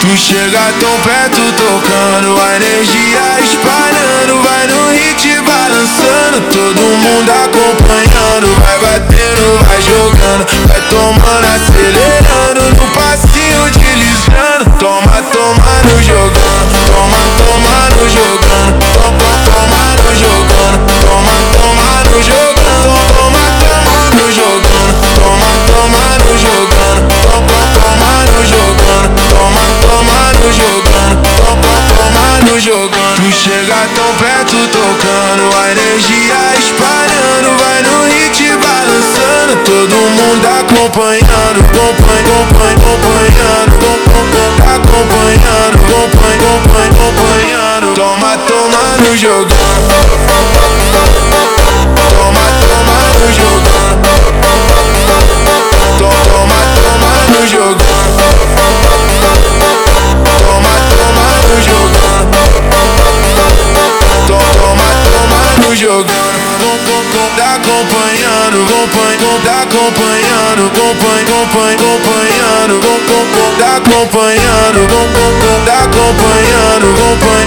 Tu chega tão perto tocando, a energia espalhando, vai no hit balançando, todo mundo acompanhando, vai batendo, vai jogando, vai tomando, acelerando, no passinho deslizando, toma, toma no jogando, toma, toma no jogando, toma, toma no jogando, toma, toma no jogando, toma, toma no jogando, toma, toma no jogando, toma, toma no jogando, toma, toma no jogando, toma, toma no jogando. Tu chega tão perto tocando, a energia espalhando, vai no hit balançando, todo mundo acompanhando, acompanhando, acompanhando, acompanhando. Toma, toma no jogando, toma, toma no jogando, toma, toma no jogando, toma, toma no jogando, toma, toma no jogando. Tá acompanhando, tá acompanhando, acompanhando, tá acompanhando, tá acompanhando, acompanhando.